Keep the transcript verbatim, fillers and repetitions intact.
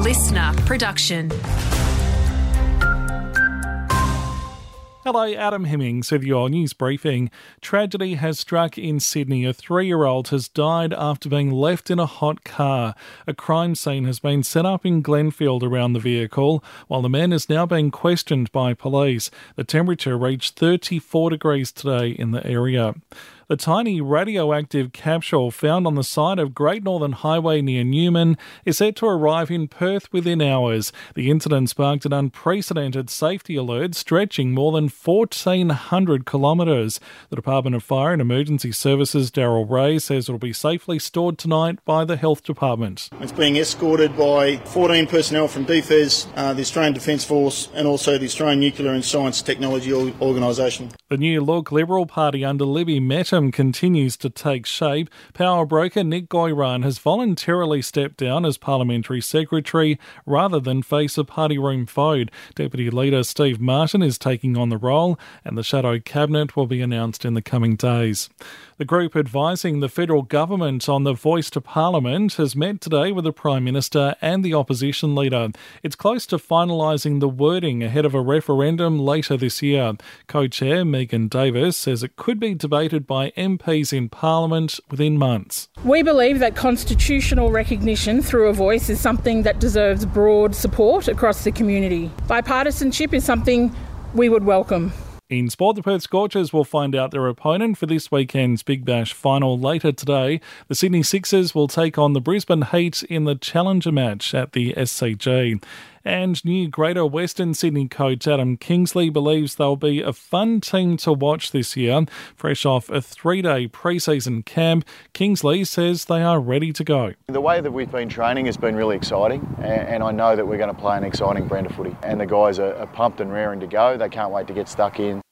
listener production. Hello, Adam Hemmings with your news briefing. Tragedy has struck in Sydney. A three-year-old has died after being left in a hot car. A crime scene has been set up in Glenfield around the vehicle, while the man is now being questioned by police. The temperature reached thirty-four degrees today in the area. The tiny radioactive capsule found on the side of Great Northern Highway near Newman is set to arrive in Perth within hours. The incident sparked an unprecedented safety alert stretching more than fourteen hundred kilometres. The Department of Fire and Emergency Services Daryl Ray says it will be safely stored tonight by the Health Department. It's being escorted by fourteen personnel from D F E S, uh, the Australian Defence Force and also the Australian Nuclear and Science Technology Organisation. The New Look Liberal Party under Libby Mettam continues to take shape. Power broker Nick Goiran has voluntarily stepped down as Parliamentary Secretary rather than face a party room vote. Deputy Leader Steve Martin is taking on the role, and the shadow cabinet will be announced in the coming days. The group advising the federal government on the voice to Parliament has met today with the Prime Minister and the opposition leader. It's close to finalising the wording ahead of a referendum later this year. Co-chair Megan Davis says it could be debated by M Ps in Parliament within months. We believe that constitutional recognition through a voice is something that deserves broad support across the community. Bipartisanship is something we would welcome. In sport, the Perth Scorchers will find out their opponent for this weekend's Big Bash final later today. The Sydney Sixers will take on the Brisbane Heat in the Challenger match at the S C G. And new Greater Western Sydney coach Adam Kingsley believes they'll be a fun team to watch this year. Fresh off a three-day pre-season camp, Kingsley says they are ready to go. The way that we've been training has been really exciting, and I know that we're going to play an exciting brand of footy. And the guys are pumped and raring to go. They can't wait to get stuck in